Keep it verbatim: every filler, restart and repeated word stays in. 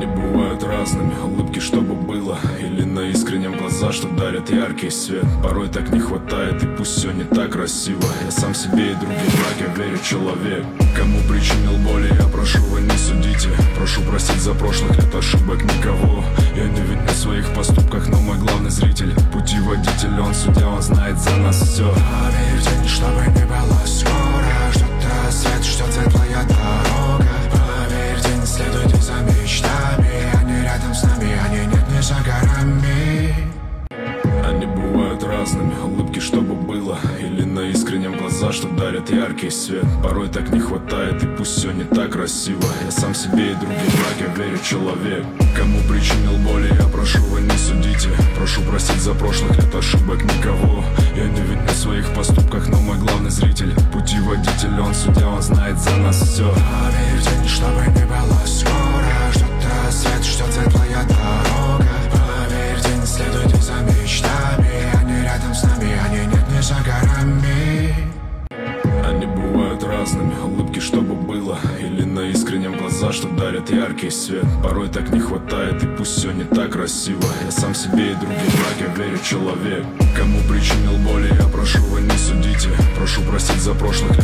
Они бывают разными, улыбки, чтобы было, или на искреннем глаза, что дарят яркий свет. Порой так не хватает, и пусть все не так красиво. Я сам себе и другим враг, я верю человек. Кому причинил боли, я прошу, вы не судите. Прошу простить за прошлых лет ошибок никого. Я не виню в своих поступках, но мой главный зритель путеводитель, он судья, он знает за нас все. Поверь, день, чтобы не было скоро. Ждет рассвет, ждет светлая дорога. Поверь, день, следуйте за мечтами. Они рядом с нами, они нет, не за горами. Они бывают разными, улыбки, чтобы было, или на искреннем глаза, что дарят яркий свет. Порой так не хватает, и пусть все не так красиво. Я сам себе и другим враг, я верю человек. Кому причинил боли, я прошу, вы не судите. Прошу простить за прошлых лет ошибок никого. Я не виню в своих поступках, но мой главный зритель путеводитель, он судья, он знает за нас все. Поверь, день, чтобы не было скоро. Ждет рассвет, ждет светлая дорога. Поверь, день, следуйте за мечтами. Они рядом с нами, они нет, не за горами. Они бывают разными, улыбки, чтобы было, или на искреннем глаза, что дарят яркий свет. Порой так не хватает, и пусть все не так красиво. Я сам себе и другим враг, я верю человек. Кому причинил боли, я прошу, вы не судите. Прошу простить за прошлых лет